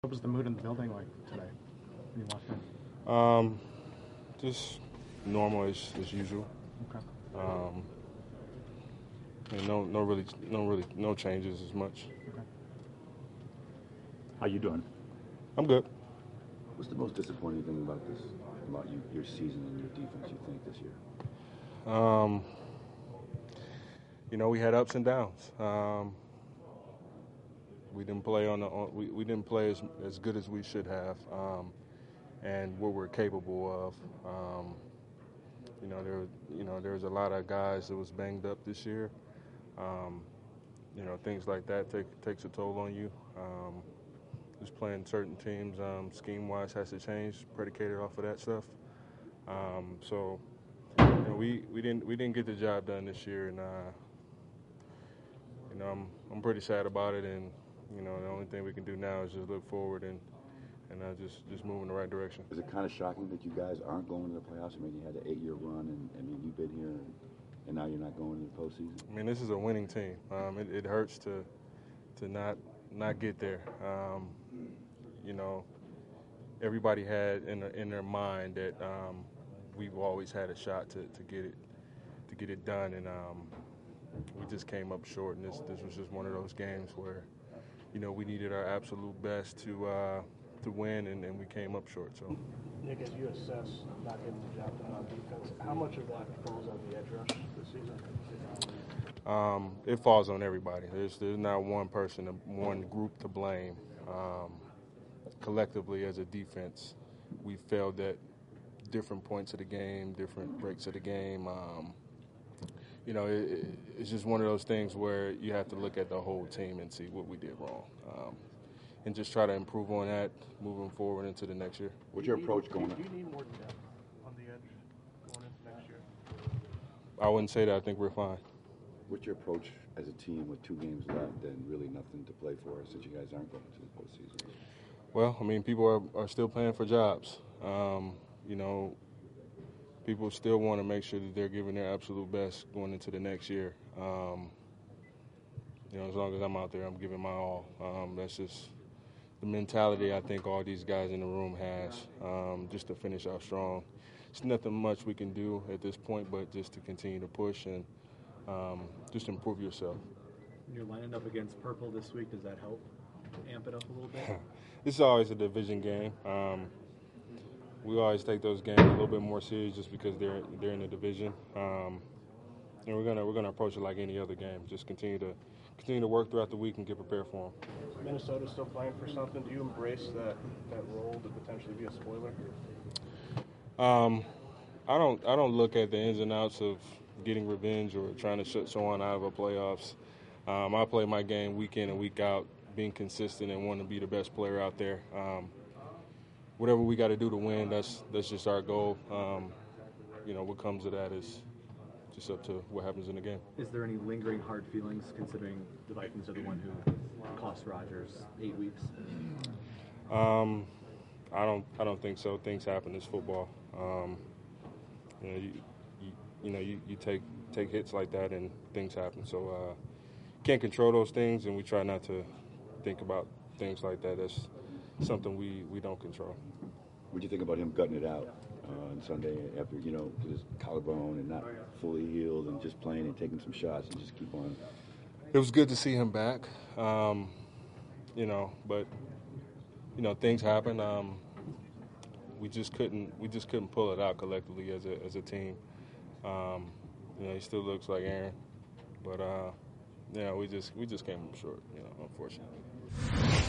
What was the mood in the building like today when you walked in? Just normal as usual. Okay. And no changes as much. Okay. How you doing? I'm good. What's the most disappointing thing about your season and your defense, you think, this year? We had ups and downs. We didn't play we didn't play as good as we should have, and what we're capable of. There was a lot of guys that was banged up this year. Things like that takes a toll on you. Just playing certain teams, scheme-wise, has to change, predicated off of that stuff. We didn't get the job done this year, and I'm pretty sad about it. And the only thing we can do now is just look forward and just move in the right direction. Is it kind of shocking that you guys aren't going to the playoffs? I mean, you had an 8-year run, and you've been here, and now you're not going to the postseason. I mean, this is a winning team. It hurts to not get there. Everybody had in their mind that we've always had a shot to get it done, and we just came up short. And this was just one of those games where we needed our absolute best to win, and we came up short. So, Nick, as you assess not getting the job done on defense, how much of that falls on the edge rush this season? It falls on everybody. There's not one person, one group to blame. Collectively, as a defense, we failed at different points of the game, different breaks of the game. It's just one of those things where you have to look at the whole team and see what we did wrong, and just try to improve on that moving forward into the next year. What's your approach going? Do you need more depth on the edge going into next year? I wouldn't say that. I think we're fine. What's your approach as a team with 2 games left and really nothing to play for, since you guys aren't going to the postseason? Well, I mean, people are still playing for jobs. People still want to make sure that they're giving their absolute best going into the next year. As long as I'm out there, I'm giving my all. That's just the mentality I think all these guys in the room has, just to finish out strong. It's nothing much we can do at this point, but just to continue to push and just improve yourself. You're lining up against Purple this week. Does that help amp it up a little bit? It's always a division game. We always take those games a little bit more serious just because they're in the division. And we're gonna approach it like any other game. Just continue to work throughout the week and get prepared for them. Minnesota's still playing for something. Do you embrace that role to potentially be a spoiler? I don't look at the ins and outs of getting revenge or trying to shut someone out of a playoffs. I play my game week in and week out, being consistent and wanting to be the best player out there. Whatever we got to do to win, that's just our goal. What comes of that is just up to what happens in the game. Is there any lingering hard feelings considering the Vikings are the one who cost Rodgers 8 weeks? I don't think so. Things happen. It's football. You take hits like that and things happen. So can't control those things, and we try not to think about things like that. That's something we don't control. What do you think about him gutting it out on Sunday after, with his collarbone and not fully healed and just playing and taking some shots and just keep on? It was good to see him back, but things happen. We just couldn't pull it out collectively as a team. He still looks like Aaron, but we just came up short, unfortunately.